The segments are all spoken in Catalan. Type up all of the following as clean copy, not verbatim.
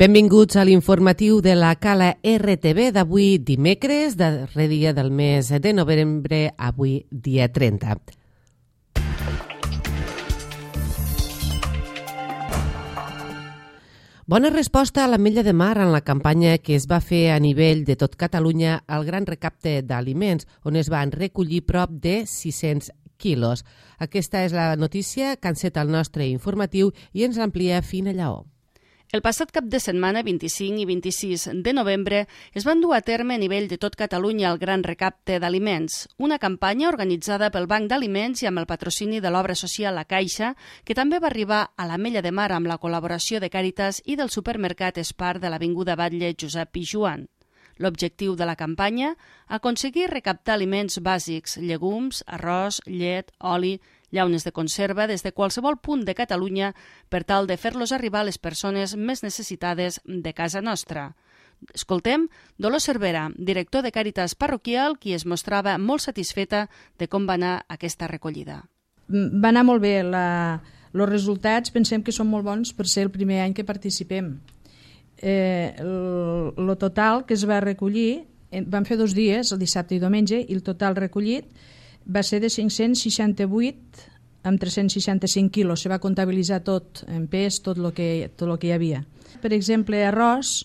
Benvinguts a l'informatiu de la Cala RTV d'avui dimecres, darrer dia del mes de novembre, avui dia 30. Bona resposta a l'Ametlla de Mar en la campanya que es va fer a nivell de tot Catalunya al gran recapte d'aliments, on es van recollir prop de 600 quilos. Aquesta és la notícia que enceta el nostre informatiu i ens amplia Fina Lleó. El passat cap de setmana, 25 i 26 de novembre, es van dur a terme a nivell de tot Catalunya el Gran Recapte d'Aliments, una campanya organitzada pel Banc d'Aliments i amb el patrocini de l'obra social La Caixa, que també va arribar a l'Ametlla de Mar amb la col·laboració de Càritas i del supermercat Espar de l'Avinguda Batlle Josep Pijoan. L'objectiu de la campanya, aconseguir recaptar aliments bàsics, llegums, arròs, llet, oli, llaunes de conserva des de qualsevol punt de Catalunya per tal de fer-los arribar a les persones més necessitades de casa nostra. Escoltem Dolors Cervera, director de Càritas Parroquial, qui es mostrava molt satisfeta de com va anar aquesta recollida. Va anar molt bé. Els resultats pensem que són molt bons per ser el primer any que participem. El total que es va recollir, vam fer 2 dies, el dissabte i diumenge, i el total recollit va ser de 568 amb 365 quilos. Se va comptabilitzar tot en pes, tot el que hi havia. Per exemple, arròs,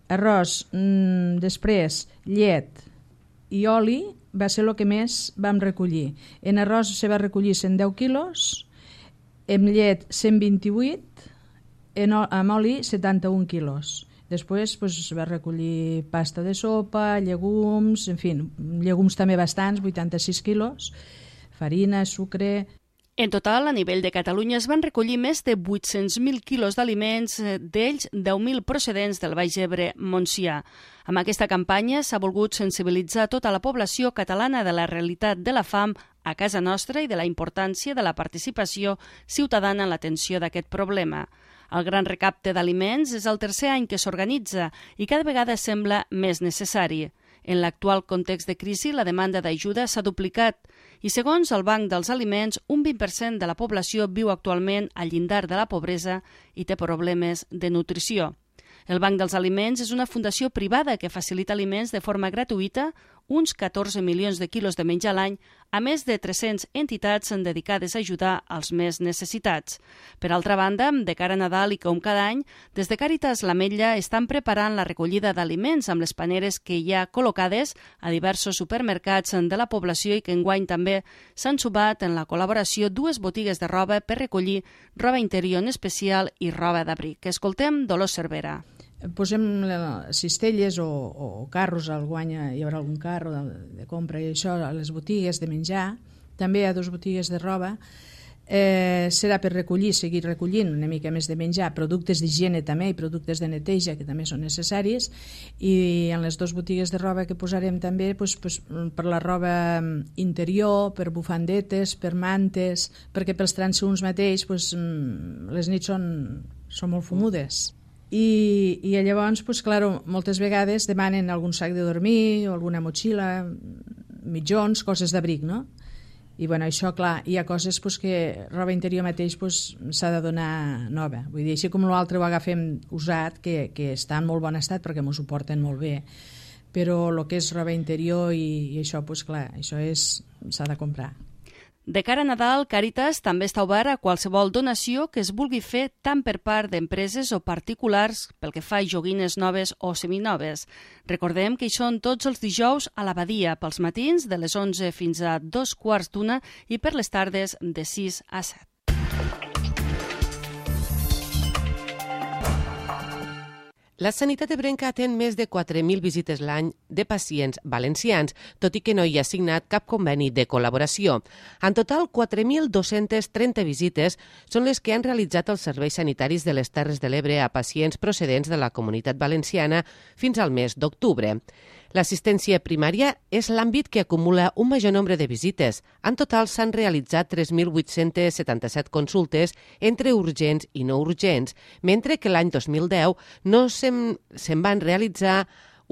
després llet i oli va ser el que més vam recollir. En arròs se va recollir 110 quilos, en llet 128, amb oli 71 quilos. Després es va recollir pasta de sopa, llegums, en fi, llegums també bastants, 86 quilos, farina, sucre. En total, a nivell de Catalunya es van recollir més de 800.000 quilos d'aliments, d'ells 10.000 procedents del Baix Ebre Montsià. Amb aquesta campanya s'ha volgut sensibilitzar tota la població catalana de la realitat de la fam a casa nostra i de la importància de la participació ciutadana en l'atenció d'aquest problema. El Gran Recapte d'Aliments és el tercer any que s'organitza i cada vegada sembla més necessari. En l'actual context de crisi, la demanda d'ajuda s'ha duplicat i, segons el Banc dels Aliments, un 20% de la població viu actualment al llindar de la pobresa i té problemes de nutrició. El Banc dels Aliments és una fundació privada que facilita aliments de forma gratuïta, uns 14 milions de quilos de menjar a l'any, a més de 300 entitats dedicades a ajudar als més necessitats. Per altra banda, de cara a Nadal i com cada any, des de Càritas l'Ametlla estan preparant la recollida d'aliments amb les paneres que hi ha col·locades a diversos supermercats de la població i que enguany també s'han sumat en la col·laboració 2 botigues de roba per recollir roba interior en especial i roba d'abric. Escoltem Dolors Cervera. Posem cistelles o carros, hi haurà algun carro de compra i això, a les botigues de menjar. També hi ha 2 botigues de roba. Serà per seguir recollint una mica més de menjar, productes d'higiene també i productes de neteja que també són necessaris, i en les 2 botigues de roba que posarem també per la roba interior, per bufandetes, per mantes, perquè pels transeünts mateix les nits són molt fumudes. I llavors, moltes vegades demanen algun sac de dormir o alguna motxilla, mitjons, coses d'abric, no? I això, clar, hi ha coses que roba interior mateix s'ha de donar nova. Vull dir, així com l'altre ho agafem usat, que està en molt bon estat perquè m'ho suporten molt bé, però el que és roba interior i això, clar, això s'ha de comprar. De cara a Nadal, Càritas també està obert a qualsevol donació que es vulgui fer tant per part d'empreses o particulars pel que fa a joguines noves o seminoves. Recordem que hi són tots els dijous a l'Abadia, pels matins de les 11 fins a 2:15 i per les tardes de 6 a 7. La Sanitat ebrenca atén més de 4.000 visites l'any de pacients valencians, tot i que no hi ha signat cap conveni de col·laboració. En total, 4.230 visites són les que han realitzat els serveis sanitaris de les Terres de l'Ebre a pacients procedents de la Comunitat Valenciana fins al mes d'octubre. L'assistència primària és l'àmbit que acumula un major nombre de visites. En total s'han realitzat 3.877 consultes entre urgents i no urgents, mentre que l'any 2010 se'n van realitzar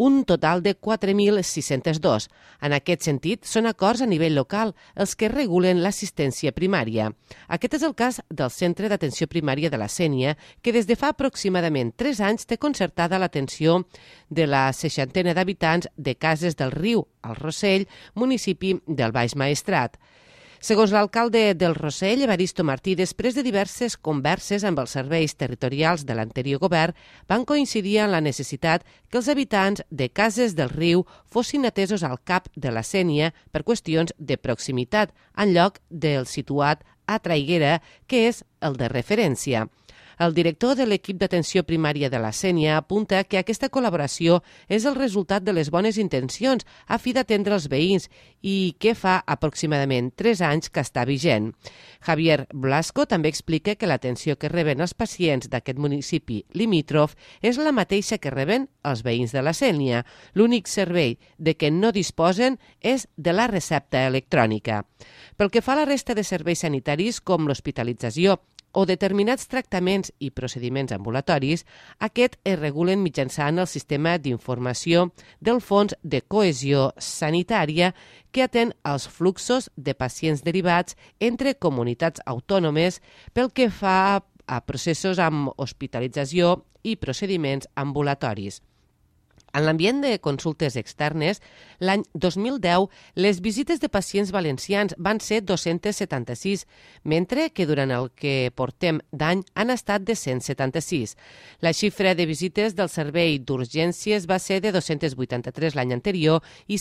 un total de 4.602. En aquest sentit, són acords a nivell local els que regulen l'assistència primària. Aquest és el cas del Centre d'Atenció Primària de la Sénia, que des de fa aproximadament 3 anys té concertada l'atenció de la 60 d'habitants de Cases del Riu, al Rossell, municipi del Baix Maestrat. Segons l'alcalde del Rossell, Evaristo Martí, després de diverses converses amb els serveis territorials de l'anterior govern, van coincidir en la necessitat que els habitants de Cases del Riu fossin atesos al CAP de la Sénia per qüestions de proximitat, en lloc del situat a Traiguera, que és el de referència. El director de l'equip d'atenció primària de la Sénia apunta que aquesta col·laboració és el resultat de les bones intencions a fi d'atendre els veïns i que fa aproximadament 3 anys que està vigent. Javier Blasco també explica que l'atenció que reben els pacients d'aquest municipi limítrof és la mateixa que reben els veïns de la Sénia. L'únic servei de què no disposen és de la recepta electrònica. Pel que fa a la resta de serveis sanitaris, com l'hospitalització o determinats tractaments i procediments ambulatoris, aquest es regulen mitjançant el sistema d'informació del Fons de Cohesió Sanitària que atén els fluxos de pacients derivats entre comunitats autònomes pel que fa a processos amb hospitalització i procediments ambulatoris. En l'ambient de consultes externes, l'any 2010 les visites de pacients valencians van ser 276, mentre que durant el que portem d'any han estat de 176. La xifra de visites del servei d'urgències va ser de 283 l'any anterior i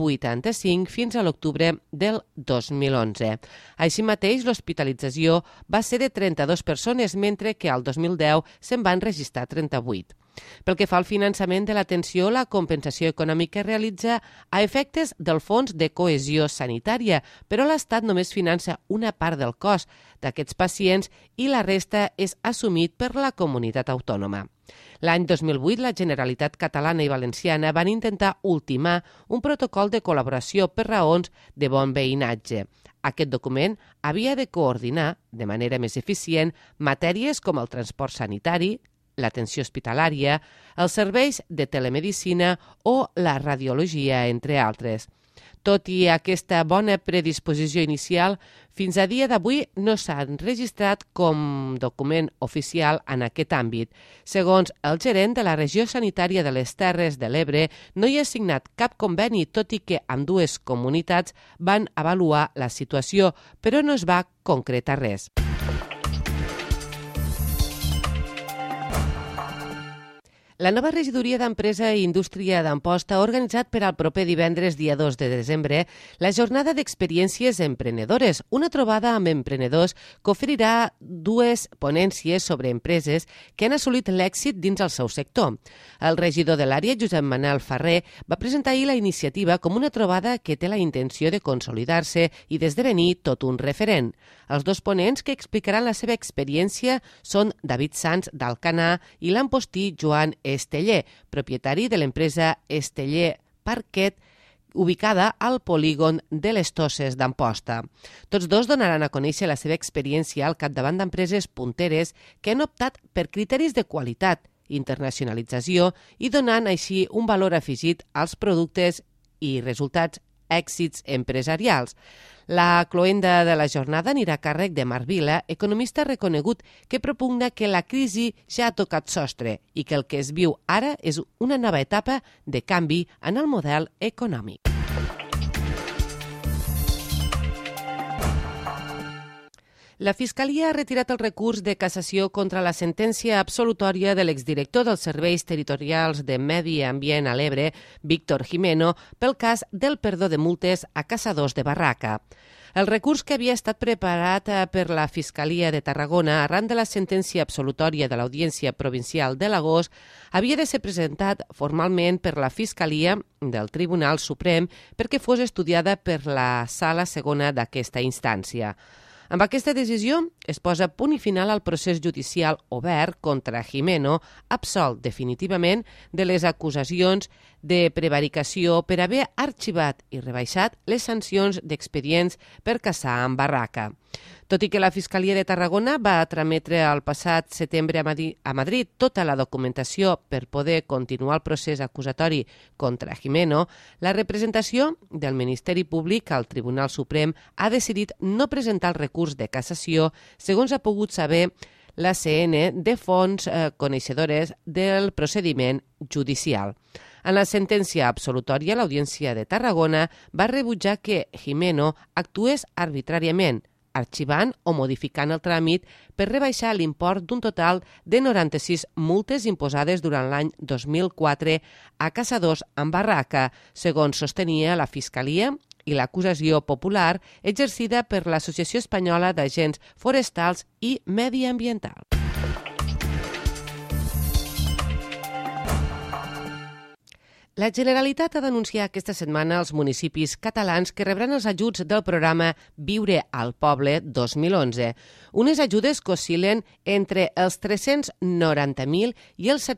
185 fins a l'octubre del 2011. Així mateix, l'hospitalització va ser de 32 persones, mentre que al 2010 se'n van registrar 38. Pel que fa al finançament de l'atenció, la compensació econòmica es realitza a efectes del Fons de Cohesió Sanitària, però l'Estat només finança una part del cost d'aquests pacients i la resta és assumit per la comunitat autònoma. L'any 2008, la Generalitat catalana i valenciana van intentar ultimar un protocol de col·laboració per raons de bon veïnatge. Aquest document havia de coordinar, de manera més eficient, matèries com el transport sanitari, l'atenció hospitalària, els serveis de telemedicina o la radiologia, entre altres. Tot i aquesta bona predisposició inicial, fins a dia d'avui no s'han registrat com document oficial en aquest àmbit. Segons el gerent de la regió sanitària de les Terres de l'Ebre, no hi ha signat cap conveni, tot i que ambdues comunitats van avaluar la situació, però no es va concretar res. La nova regidoria d'Empresa i Indústria d'Amposta ha organitzat per al proper divendres, dia 2 de desembre, la jornada d'experiències emprenedores, una trobada amb emprenedors que oferirà 2 ponències sobre empreses que han assolit l'èxit dins el seu sector. El regidor de l'àrea, Josep Manel Ferrer, va presentar ahir la iniciativa com una trobada que té la intenció de consolidar-se i d'esdevenir tot un referent. Els 2 ponents que explicaran la seva experiència són David Sanz d'Alcanar i l'ampostí Joan Esteller, propietari de l'empresa Esteller Parquet, ubicada al polígon de les Tosses d'Amposta. Tots 2 donaran a conèixer la seva experiència al capdavant d'empreses punteres que han optat per criteris de qualitat, internacionalització i donant així un valor afegit als productes i resultats èxits empresarials. La cloenda de la jornada anirà a càrrec de Marc Vila, economista reconegut que propugna que la crisi ja ha tocat sostre i que el que es viu ara és una nova etapa de canvi en el model econòmic. La Fiscalia ha retirat el recurs de cassació contra la sentència absolutòria de l'exdirector dels Serveis Territorials de Medi Ambient a l'Ebre, Víctor Gimeno, pel cas del perdó de multes a caçadors de barraca. El recurs que havia estat preparat per la Fiscalia de Tarragona arran de la sentència absolutòria de l'Audiència Provincial de l'agost havia de ser presentat formalment per la Fiscalia del Tribunal Suprem perquè fos estudiada per la Sala Segona d'aquesta instància. Amb aquesta decisió es posa punt i final al procés judicial obert contra Gimeno, absolt definitivament de les acusacions de prevaricació per haver arxivat i rebaixat les sancions d'expedients per caçar amb barraca. Tot i que la Fiscalia de Tarragona va trametre el passat setembre a Madrid tota la documentació per poder continuar el procés acusatori contra Gimeno, la representació del Ministeri Públic al Tribunal Suprem ha decidit no presentar el recurs de cassació, segons ha pogut saber la CN de fonts coneixedores del procediment judicial. En la sentència absolutòria, l'Audiència de Tarragona va rebutjar que Gimeno actués arbitràriament, arxivant o modificant el tràmit per rebaixar l'import d'un total de 96 multes imposades durant l'any 2004 a caçadors amb barraca, segons sostenia la Fiscalia i l'acusació popular exercida per l'Associació Espanyola d'Agents Forestals i Mediambientals. La Generalitat ha denunciat aquesta setmana els municipis catalans que rebran els ajuts del programa Viure al Poble 2011, unes ajudes que oscil·len entre els 390.000 i els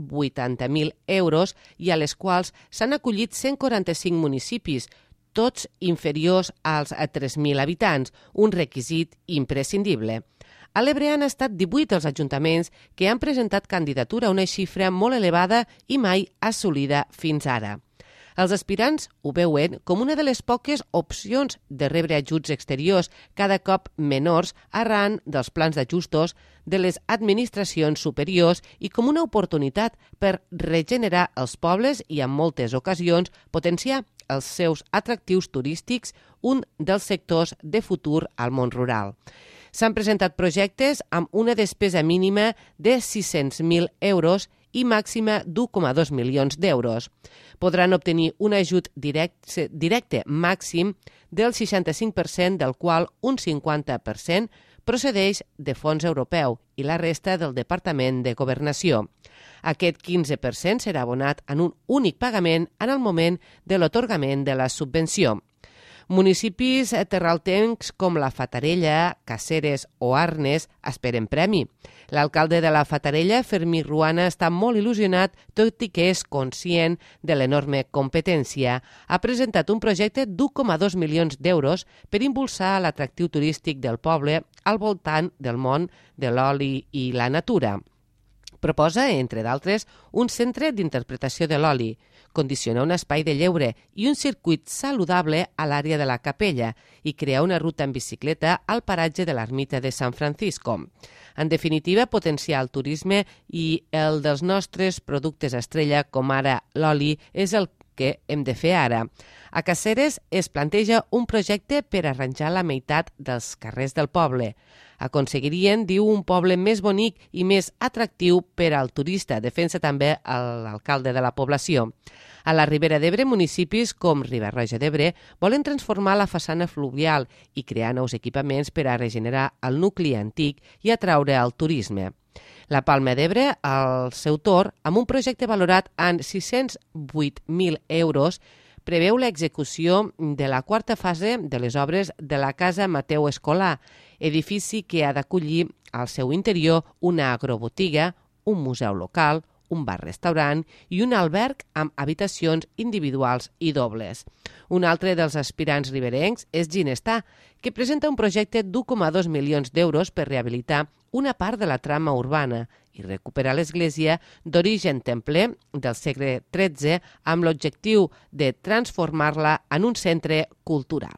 780.000 euros i a les quals s'han acollit 145 municipis, tots inferiors als 3.000 habitants, un requisit imprescindible. A l'Ebre han estat 18 els ajuntaments que han presentat candidatura, una xifra molt elevada i mai assolida fins ara. Els aspirants ho veuen com una de les poques opcions de rebre ajuts exteriors, cada cop menors arran dels plans d'ajustos de les administracions superiors i com una oportunitat per regenerar els pobles i, en moltes ocasions, potenciar els seus atractius turístics, un dels sectors de futur al món rural. S'han presentat projectes amb una despesa mínima de 600.000 euros i màxima d'1,2 milions d'euros. Podran obtenir un ajut directe màxim del 65%, del qual un 50% procedeix de fons europeu i la resta del Departament de Governació. Aquest 15% serà abonat en un únic pagament en el moment de l'atorgament de la subvenció. Municipis terraltencs com la Fatarella, Caceres o Arnes esperen premi. L'alcalde de la Fatarella, Fermí Ruana, està molt il·lusionat, tot i que és conscient de l'enorme competència. Ha presentat un projecte d'1,2 milions d'euros per impulsar l'atractiu turístic del poble al voltant del món de l'oli i la natura. Proposa, entre d'altres, un centre d'interpretació de l'oli, condicionar un espai de lleure i un circuit saludable a l'àrea de la capella i crear una ruta en bicicleta al paratge de l'ermita de San Francisco. En definitiva, potenciar el turisme i el dels nostres productes estrella, com ara l'oli, és el que hem de fer ara. A Caceres es planteja un projecte per arranjar la meitat dels carrers del poble. Aconseguirien, diu, un poble més bonic i més atractiu per al turista, defensa també l'alcalde de la població. A la Ribera d'Ebre, municipis com Riba-roja d'Ebre volen transformar la façana fluvial i crear nous equipaments per a regenerar el nucli antic i atraure el turisme. La Palma d'Ebre, al seu torn, amb un projecte valorat en 608.000 euros, preveu l'execució de la quarta fase de les obres de la Casa Mateu Escolà, edifici que ha d'acollir al seu interior una agrobotiga, un museu local, un bar-restaurant i un alberg amb habitacions individuals i dobles. Un altre dels aspirants riberencs és Ginestar, que presenta un projecte d'1,2 milions d'euros per rehabilitar una part de la trama urbana i recuperar l'església d'origen templer del segle XIII amb l'objectiu de transformar-la en un centre cultural.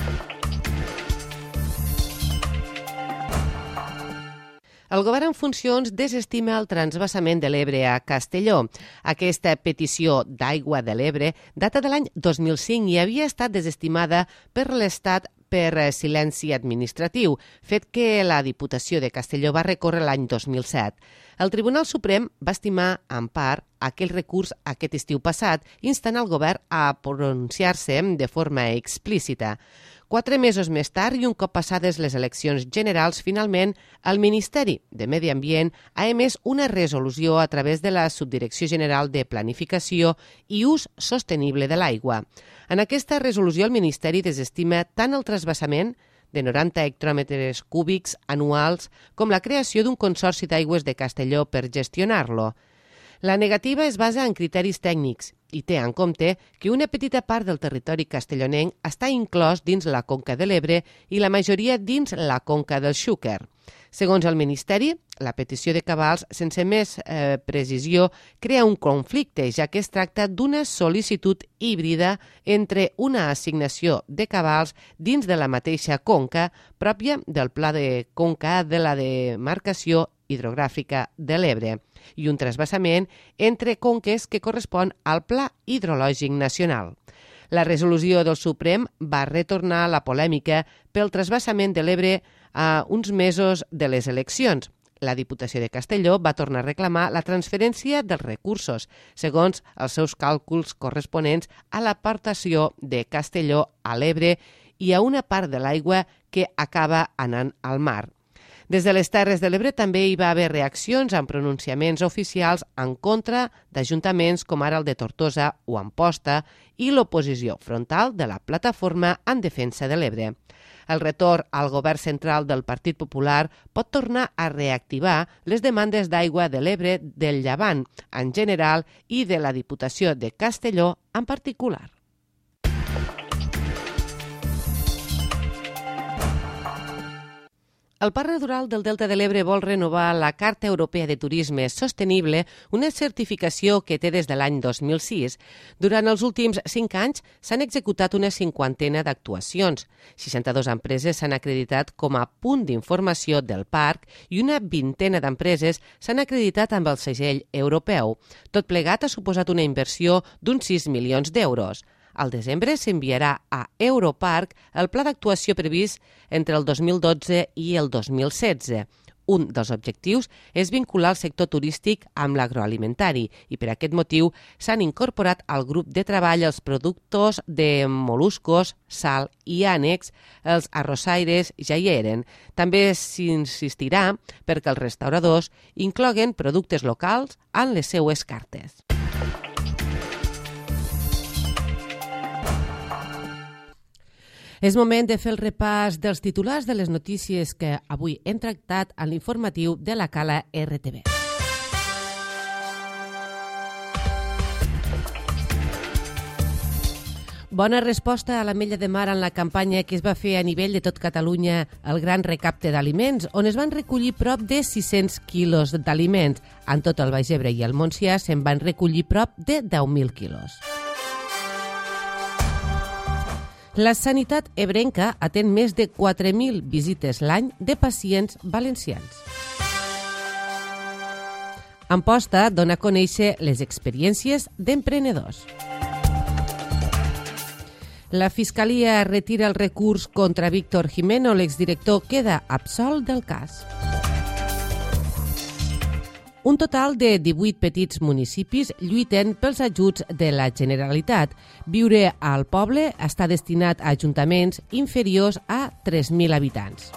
El govern en funcions desestima el transvasament de l'Ebre a Castelló. Aquesta petició d'aigua de l'Ebre data de l'any 2005 i havia estat desestimada per l'Estat per silenci administratiu, fet que la Diputació de Castelló va recórrer l'any 2007. El Tribunal Suprem va estimar, en part, aquell recurs aquest estiu passat, instant el govern a pronunciar-se de forma explícita. 4 mesos més tard i un cop passades les eleccions generals, finalment, el Ministeri de Medi Ambient ha emès una resolució a través de la Subdirecció General de Planificació i Ús Sostenible de l'Aigua. En aquesta resolució, el Ministeri desestima tant el transvasament de 90 hectòmetres cúbics anuals com la creació d'un consorci d'aigües de Castelló per gestionar-lo. La negativa es basa en criteris tècnics i té en compte que una petita part del territori castellonenc està inclòs dins la Conca de l'Ebre i la majoria dins la Conca del Xúquer. Segons el Ministeri, la petició de cabals sense més precisió crea un conflicte, ja que es tracta d'una sol·licitud híbrida entre una assignació de cabals dins de la mateixa conca pròpia del Pla de Conca de la Demarcació Hidrogràfica de l'Ebre i un trasbassament entre conques que correspon al Pla Hidrològic Nacional. La resolució del Suprem va retornar la polèmica pel trasbassament de l'Ebre a uns mesos de les eleccions. La Diputació de Castelló va tornar a reclamar la transferència dels recursos, segons els seus càlculs corresponents a l'aportació de Castelló a l'Ebre i a una part de l'aigua que acaba anant al mar. Des de les Terres de l'Ebre també hi va haver reaccions amb pronunciaments oficials en contra d'ajuntaments com ara el de Tortosa o Amposta i l'oposició frontal de la Plataforma en Defensa de l'Ebre. El retorn al govern central del Partit Popular pot tornar a reactivar les demandes d'aigua de l'Ebre del Llevant en general i de la Diputació de Castelló en particular. El Parc Natural del Delta de l'Ebre vol renovar la Carta Europea de Turisme Sostenible, una certificació que té des de l'any 2006. Durant els últims 5 anys s'han executat una 50ena d'actuacions. 62 empreses s'han acreditat com a punt d'informació del parc i una 20ena d'empreses s'han acreditat amb el segell europeu. Tot plegat ha suposat una inversió d'uns 6 milions d'euros. Al desembre s'enviarà a Europarc el pla d'actuació previst entre el 2012 i el 2016. Un dels objectius és vincular el sector turístic amb l'agroalimentari i per aquest motiu s'han incorporat al grup de treball els productors de moluscos, sal i ànecs, els arrossaires ja hi eren. També s'insistirà perquè els restauradors incloguen productes locals en les seues cartes. És moment de fer el repàs dels titulars de les notícies que avui hem tractat en l'informatiu de la Cala RTV. Bona resposta a l'Ametlla de Mar en la campanya que es va fer a nivell de tot Catalunya el Gran Recapte d'Aliments, on es van recollir prop de 600 quilos d'aliments. En tot el Baix Ebre i el Montsià se'n van recollir prop de 10.000 quilos. La sanitat ebrenca atén més de 4.000 visites l'any de pacients valencians. Amposta dona a conèixer les experiències d'emprenedors. La Fiscalia retira el recurs contra Víctor Jimeno, l'exdirector queda absolt del cas. Un total de 18 petits municipis lluiten pels ajuts de la Generalitat. Viure al poble està destinat a ajuntaments inferiors a 3.000 habitants.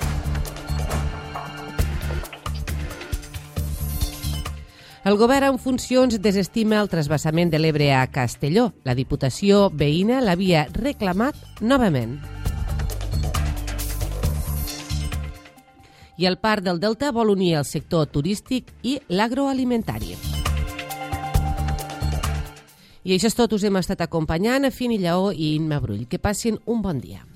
El govern en funcions desestima el trasbassament de l'Ebre a Castelló. La Diputació veïna l'havia reclamat novament. I el Parc del Delta vol unir el sector turístic i l'agroalimentari. I això és tot, us hem estat acompanyant a Fini Lleó i Imma Brull. Que passin un bon dia.